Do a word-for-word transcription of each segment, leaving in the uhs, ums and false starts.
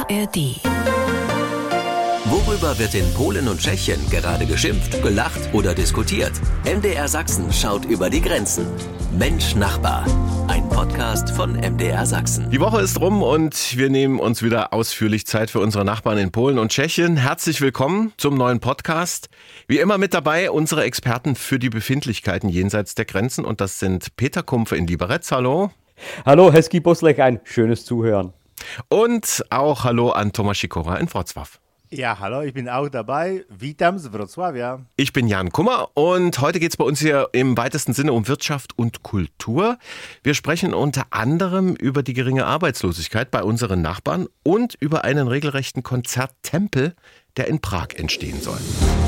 A R D. Worüber wird in Polen und Tschechien gerade geschimpft, gelacht oder diskutiert? M D R Sachsen schaut über die Grenzen. Mensch Nachbar, ein Podcast von M D R Sachsen. Die Woche ist rum und wir nehmen uns wieder ausführlich Zeit für unsere Nachbarn in Polen und Tschechien. Herzlich willkommen zum neuen Podcast. Wie immer mit dabei unsere Experten für die Befindlichkeiten jenseits der Grenzen. Und das sind Peter Kumpfe in Liberec. Hallo. Hallo, Hezký poslech, ein schönes Zuhören. Und auch Hallo an Tomasz Sikora in Wrocław. Ja, hallo, ich bin auch dabei. Witam z Wrocławia. Ich bin Jan Kummer und heute geht es bei uns hier im weitesten Sinne um Wirtschaft und Kultur. Wir sprechen unter anderem über die geringe Arbeitslosigkeit bei unseren Nachbarn und über einen regelrechten Konzerttempel, der in Prag entstehen soll.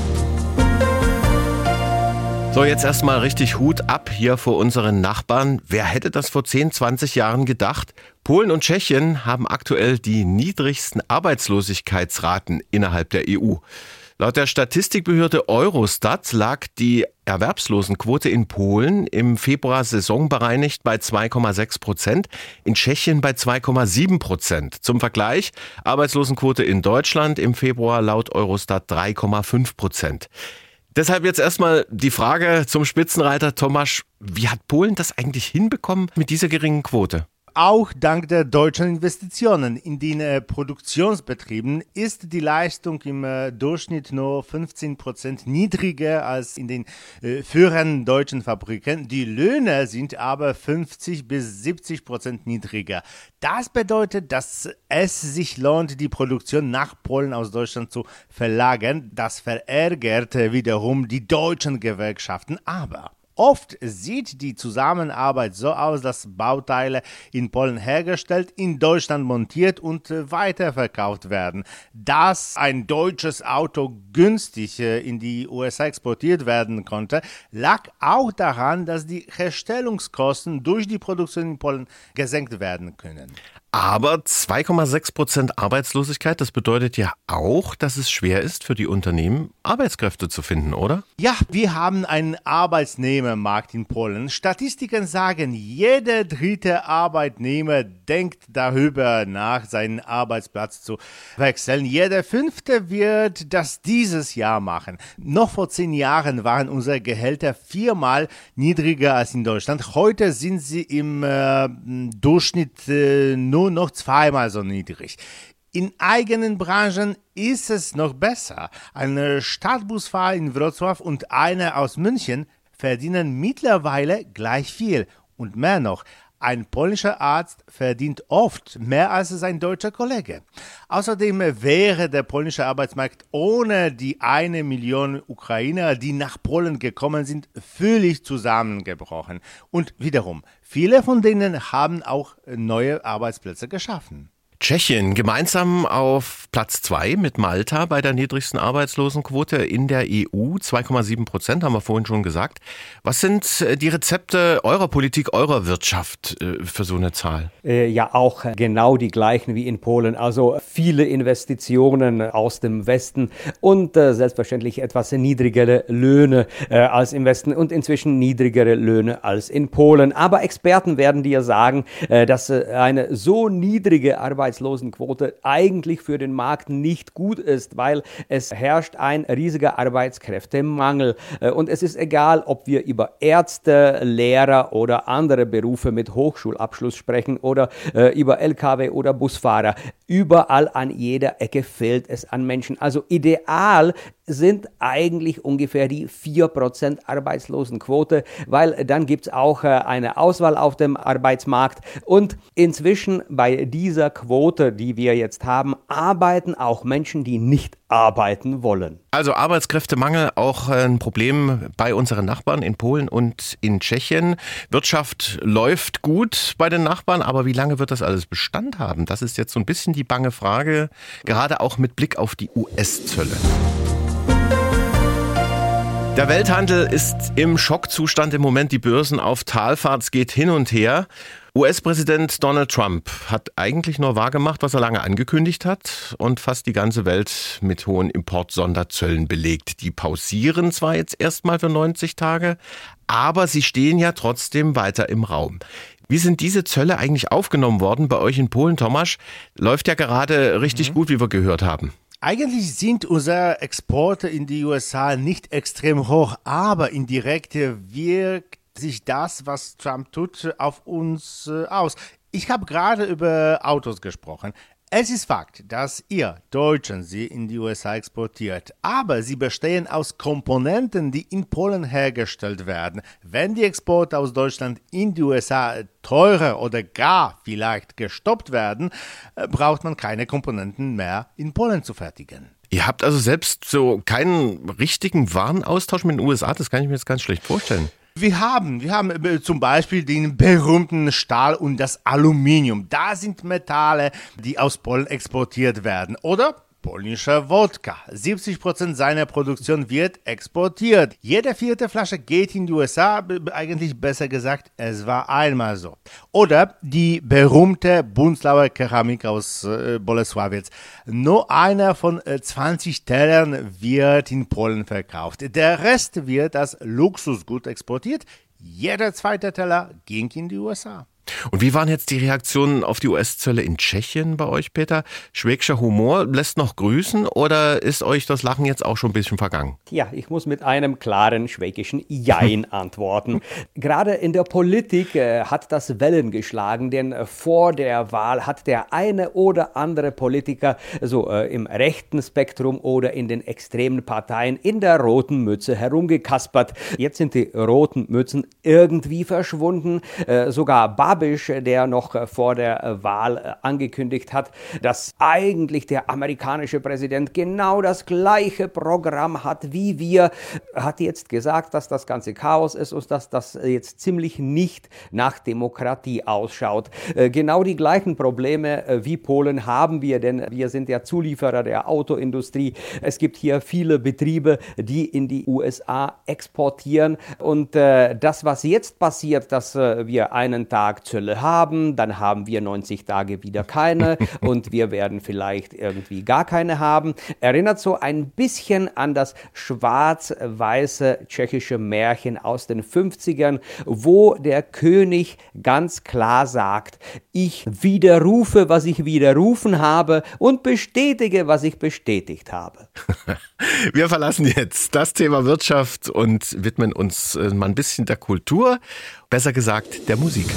So, jetzt erstmal richtig Hut ab hier vor unseren Nachbarn. Wer hätte das vor zehn, zwanzig Jahren gedacht? Polen und Tschechien haben aktuell die niedrigsten Arbeitslosigkeitsraten innerhalb der E U. Laut der Statistikbehörde Eurostat lag die Erwerbslosenquote in Polen im Februar saisonbereinigt bei zwei Komma sechs Prozent, in Tschechien bei zwei Komma sieben Prozent. Zum Vergleich, Arbeitslosenquote in Deutschland im Februar laut Eurostat drei Komma fünf Prozent. Deshalb jetzt erstmal die Frage zum Spitzenreiter Tomasz, wie hat Polen das eigentlich hinbekommen mit dieser geringen Quote? Auch dank der deutschen Investitionen in den äh, Produktionsbetrieben ist die Leistung im äh, Durchschnitt nur fünfzehn Prozent niedriger als in den äh, führenden deutschen Fabriken. Die Löhne sind aber fünfzig bis siebzig Prozent niedriger. Das bedeutet, dass es sich lohnt, die Produktion nach Polen aus Deutschland zu verlagern. Das verärgert äh, wiederum die deutschen Gewerkschaften, aber oft sieht die Zusammenarbeit so aus, dass Bauteile in Polen hergestellt, in Deutschland montiert und weiterverkauft werden. Dass ein deutsches Auto günstig in die U S A exportiert werden konnte, lag auch daran, dass die Herstellungskosten durch die Produktion in Polen gesenkt werden können. Aber zwei Komma sechs Prozent Arbeitslosigkeit, das bedeutet ja auch, dass es schwer ist für die Unternehmen, Arbeitskräfte zu finden, oder? Ja, wir haben einen Arbeitsnehmermarkt in Polen. Statistiken sagen, jeder dritte Arbeitnehmer denkt darüber nach, seinen Arbeitsplatz zu wechseln. Jeder fünfte wird das dieses Jahr machen. Noch vor zehn Jahren waren unsere Gehälter viermal niedriger als in Deutschland. Heute sind sie im äh, Durchschnitt äh, nur noch zweimal so niedrig. In eigenen Branchen ist es noch besser. Ein Stadtbusfahrer in Wrocław und einer aus München verdienen mittlerweile gleich viel. Und mehr noch, ein polnischer Arzt verdient oft mehr als sein deutscher Kollege. Außerdem wäre der polnische Arbeitsmarkt ohne die eine Million Ukrainer, die nach Polen gekommen sind, völlig zusammengebrochen. Und wiederum, viele von denen haben auch neue Arbeitsplätze geschaffen. Tschechien gemeinsam auf Platz zwei mit Malta bei der niedrigsten Arbeitslosenquote in der E U, zwei Komma sieben Prozent, haben wir vorhin schon gesagt. Was sind die Rezepte eurer Politik, eurer Wirtschaft für so eine Zahl? Äh, ja, auch genau die gleichen wie in Polen. Also viele Investitionen aus dem Westen und äh, selbstverständlich etwas niedrigere Löhne äh, als im Westen und inzwischen niedrigere Löhne als in Polen. Aber Experten werden dir sagen, äh, dass äh, eine so niedrige Arbeitslosenquote Arbeitslosenquote eigentlich für den Markt nicht gut ist, weil es herrscht ein riesiger Arbeitskräftemangel. Und es ist egal, ob wir über Ärzte, Lehrer oder andere Berufe mit Hochschulabschluss sprechen oder äh, über L K W oder Busfahrer. Überall an jeder Ecke fehlt es an Menschen. Also ideal sind eigentlich ungefähr die vier Prozent Arbeitslosenquote, weil dann gibt es auch äh, eine Auswahl auf dem Arbeitsmarkt und inzwischen bei dieser Quote, die wir jetzt haben, arbeiten auch Menschen, die nicht arbeiten wollen. Also Arbeitskräftemangel auch ein Problem bei unseren Nachbarn in Polen und in Tschechien. Wirtschaft läuft gut bei den Nachbarn, aber wie lange wird das alles Bestand haben? Das ist jetzt so ein bisschen die bange Frage, gerade auch mit Blick auf die U S-Zölle. Der Welthandel ist im Schockzustand im Moment, die Börsen auf Talfahrt, es geht hin und her. U S-Präsident Donald Trump hat eigentlich nur wahrgemacht, was er lange angekündigt hat und fast die ganze Welt mit hohen Importsonderzöllen belegt. Die pausieren zwar jetzt erstmal für neunzig Tage, aber sie stehen ja trotzdem weiter im Raum. Wie sind diese Zölle eigentlich aufgenommen worden bei euch in Polen, Tomasz? Läuft ja gerade richtig mhm. gut, wie wir gehört haben. Eigentlich sind unsere Exporte in die U S A nicht extrem hoch, aber indirekt wirkt sich das, was Trump tut, auf uns äh, aus. Ich habe gerade über Autos gesprochen. Es ist Fakt, dass ihr Deutschen sie in die U S A exportiert, aber sie bestehen aus Komponenten, die in Polen hergestellt werden. Wenn die Exporte aus Deutschland in die U S A teurer oder gar vielleicht gestoppt werden, braucht man keine Komponenten mehr in Polen zu fertigen. Ihr habt also selbst so keinen richtigen Warenaustausch mit den U S A, das kann ich mir jetzt ganz schlecht vorstellen. Wir haben, wir haben zum Beispiel den berühmten Stahl und das Aluminium. Da sind Metalle, die aus Polen exportiert werden. Oder polnischer Wodka. siebzig Prozent seiner Produktion wird exportiert. Jede vierte Flasche geht in die U S A, eigentlich besser gesagt, es war einmal so. Oder die berühmte Bunzlauer Keramik aus äh, Bolesławiec. Nur einer von äh, zwanzig Tellern wird in Polen verkauft. Der Rest wird als Luxusgut exportiert. Jeder zweite Teller ging in die U S A. Und wie waren jetzt die Reaktionen auf die U S-Zölle in Tschechien bei euch, Peter? Schwäbischer Humor lässt noch grüßen oder ist euch das Lachen jetzt auch schon ein bisschen vergangen? Ja, ich muss mit einem klaren schwäbischen Jein antworten. Gerade in der Politik äh, hat das Wellen geschlagen, denn äh, vor der Wahl hat der eine oder andere Politiker so äh, im rechten Spektrum oder in den extremen Parteien in der roten Mütze herumgekaspert. Jetzt sind die roten Mützen irgendwie verschwunden. Äh, sogar Babiš, der noch vor der Wahl angekündigt hat, dass eigentlich der amerikanische Präsident genau das gleiche Programm hat wie wir, hat jetzt gesagt, dass das ganze Chaos ist und dass das jetzt ziemlich nicht nach Demokratie ausschaut. Genau die gleichen Probleme wie Polen haben wir, denn wir sind ja Zulieferer der Autoindustrie. Es gibt hier viele Betriebe, die in die U S A exportieren und äh, das, was jetzt passiert, dass äh, wir einen Tag Zölle haben, dann haben wir neunzig Tage wieder keine und wir werden vielleicht irgendwie gar keine haben. Erinnert so ein bisschen an das schwarz-weiße tschechische Märchen aus den fünfzigern, wo der König ganz klar sagt, ich widerrufe, was ich widerrufen habe und bestätige, was ich bestätigt habe. Wir verlassen jetzt das Thema Wirtschaft und widmen uns mal ein bisschen der Kultur, besser gesagt der Musik.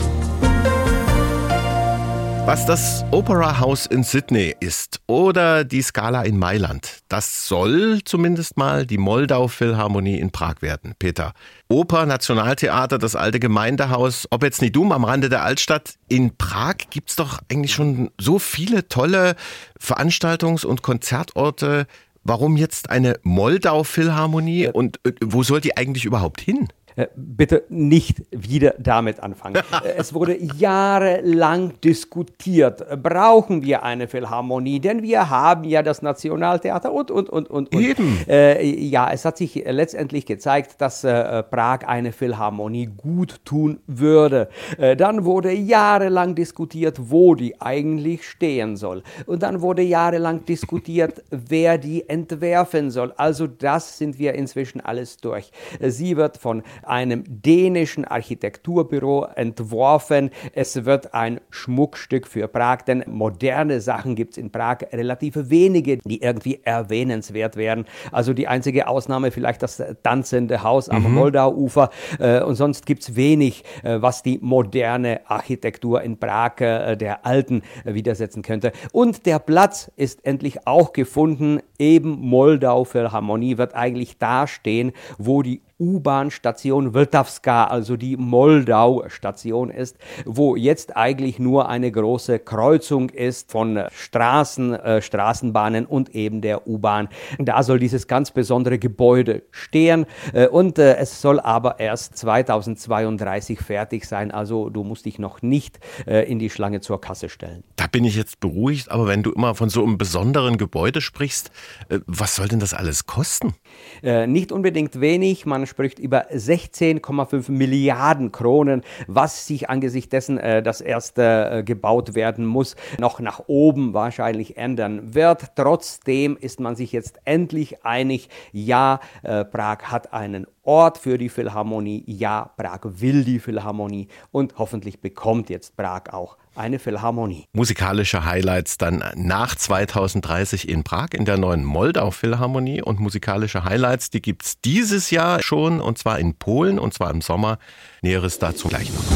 Was das Opera House in Sydney ist oder die Scala in Mailand, das soll zumindest mal die Moldau Philharmonie in Prag werden. Peter, Oper, Nationaltheater, das alte Gemeindehaus, ob jetzt Nidum am Rande der Altstadt. In Prag gibt's doch eigentlich schon so viele tolle Veranstaltungs- und Konzertorte. Warum jetzt eine Moldau Philharmonie und wo soll die eigentlich überhaupt hin? Bitte nicht wieder damit anfangen. Es wurde jahrelang diskutiert. Brauchen wir eine Philharmonie? Denn wir haben ja das Nationaltheater und, und, und, und. und. Eben. Äh, ja, es hat sich letztendlich gezeigt, dass äh, Prag eine Philharmonie gut tun würde. Äh, dann wurde jahrelang diskutiert, wo die eigentlich stehen soll. Und dann wurde jahrelang diskutiert, wer die entwerfen soll. Also das sind wir inzwischen alles durch. Sie wird von einem dänischen Architekturbüro entworfen. Es wird ein Schmuckstück für Prag, denn moderne Sachen gibt es in Prag relativ wenige, die irgendwie erwähnenswert wären. Also die einzige Ausnahme vielleicht das tanzende Haus am mhm. Moldau-Ufer äh, und sonst gibt es wenig, äh, was die moderne Architektur in Prag äh, der alten äh, widersetzen könnte. Und der Platz ist endlich auch gefunden. Eben Moldau Philharmonie wird eigentlich da stehen, wo die U-Bahn-Station Vltavská, also die Moldau-Station ist, wo jetzt eigentlich nur eine große Kreuzung ist von Straßen, äh, Straßenbahnen und eben der U-Bahn. Da soll dieses ganz besondere Gebäude stehen äh, und äh, es soll aber erst zweitausendzweiunddreißig fertig sein, also du musst dich noch nicht äh, in die Schlange zur Kasse stellen. Da bin ich jetzt beruhigt, aber wenn du immer von so einem besonderen Gebäude sprichst, äh, was soll denn das alles kosten? Äh, nicht unbedingt wenig, man man spricht über sechzehn Komma fünf Milliarden Kronen, was sich angesichts dessen, äh, dass erst äh, gebaut werden muss, noch nach oben wahrscheinlich ändern wird. Trotzdem ist man sich jetzt endlich einig, ja, äh, Prag hat einen Ort für die Philharmonie, ja, Prag will die Philharmonie und hoffentlich bekommt jetzt Prag auch eine Philharmonie. Musikalische Highlights dann nach zweitausenddreißig in Prag in der neuen Moldau-Philharmonie und musikalische Highlights, die gibt es dieses Jahr schon und zwar in Polen und zwar im Sommer. Näheres dazu gleich noch.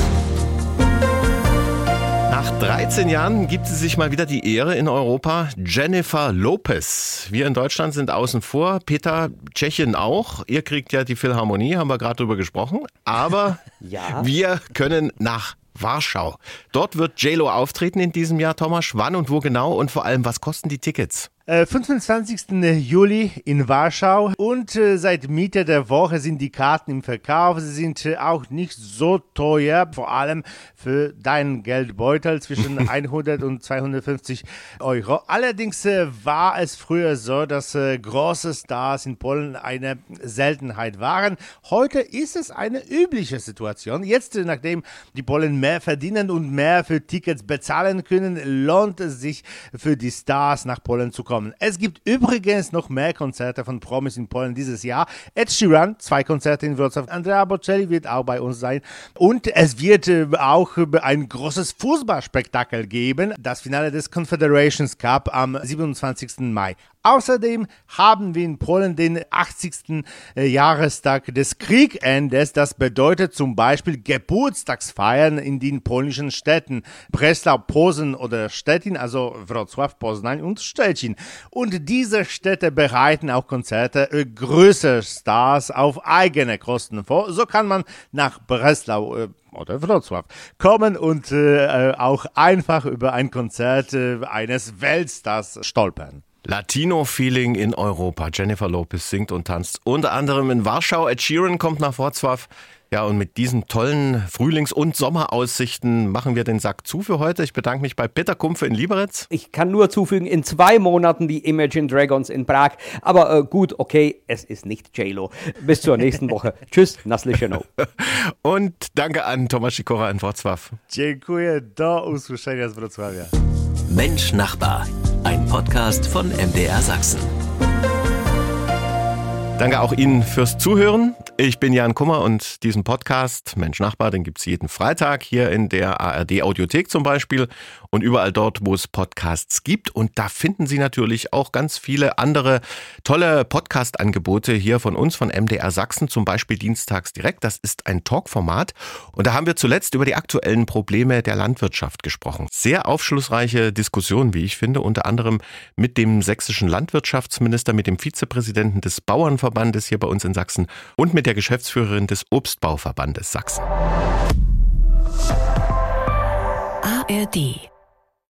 Nach dreizehn Jahren gibt sie sich mal wieder die Ehre in Europa. Jennifer Lopez. Wir in Deutschland sind außen vor. Peter, Tschechien auch. Ihr kriegt ja die Philharmonie, haben wir gerade drüber gesprochen. Aber ja. Wir können nach Warschau. Dort wird J-Lo auftreten in diesem Jahr. Thomas, wann und wo genau und vor allem, was kosten die Tickets? fünfundzwanzigsten Juli in Warschau und äh, seit Mitte der Woche sind die Karten im Verkauf. Sie sind äh, auch nicht so teuer, vor allem für deinen Geldbeutel zwischen hundert und zweihundertfünfzig Euro. Allerdings äh, war es früher so, dass äh, große Stars in Polen eine Seltenheit waren. Heute ist es eine übliche Situation. Jetzt, äh, nachdem die Polen mehr verdienen und mehr für Tickets bezahlen können, lohnt es sich für die Stars nach Polen zu kommen. Es gibt übrigens noch mehr Konzerte von Promis in Polen dieses Jahr. Ed Sheeran, zwei Konzerte in Wrocław. Andrea Bocelli wird auch bei uns sein. Und es wird äh, auch äh, ein großes Fußballspektakel geben. Das Finale des Confederations Cup am siebenundzwanzigsten Mai. Außerdem haben wir in Polen den achtzigsten Jahrestag des Kriegendes. Das bedeutet zum Beispiel Geburtstagsfeiern in den polnischen Städten Breslau, Posen oder Stettin, also Wrocław, Poznań und Szczecin. Und diese Städte bereiten auch Konzerte größerer Stars auf eigene Kosten vor. So kann man nach Breslau äh, oder Wrocław kommen und äh, auch einfach über ein Konzert äh, eines Weltstars stolpern. Latino-Feeling in Europa. Jennifer Lopez singt und tanzt unter anderem in Warschau. Ed Sheeran kommt nach Wrocław. Ja, und mit diesen tollen Frühlings- und Sommeraussichten machen wir den Sack zu für heute. Ich bedanke mich bei Peter Kumpfe in Liberec. Ich kann nur zufügen, in zwei Monaten die Imagine Dragons in Prag. Aber äh, gut, okay, es ist nicht J-Lo. Bis zur nächsten Woche. Tschüss, Naslicheno. Und danke an Tomasz Sikora in Wrocław. Dziękuję, do usłyszenia z Wrocławia. Mensch Nachbar, ein Podcast von M D R Sachsen. Danke auch Ihnen fürs Zuhören. Ich bin Jan Kummer und diesen Podcast Mensch Nachbar, den gibt's jeden Freitag hier in der A R D-Audiothek zum Beispiel und überall dort, wo es Podcasts gibt. Und da finden Sie natürlich auch ganz viele andere tolle Podcast-Angebote hier von uns, von M D R Sachsen, zum Beispiel Dienstags direkt. Das ist ein Talkformat. Und da haben wir zuletzt über die aktuellen Probleme der Landwirtschaft gesprochen. Sehr aufschlussreiche Diskussion, wie ich finde, unter anderem mit dem sächsischen Landwirtschaftsminister, mit dem Vizepräsidenten des Bauernverbandes hier bei uns in Sachsen und mit der Geschäftsführerin des Obstbauverbandes Sachsen. A R D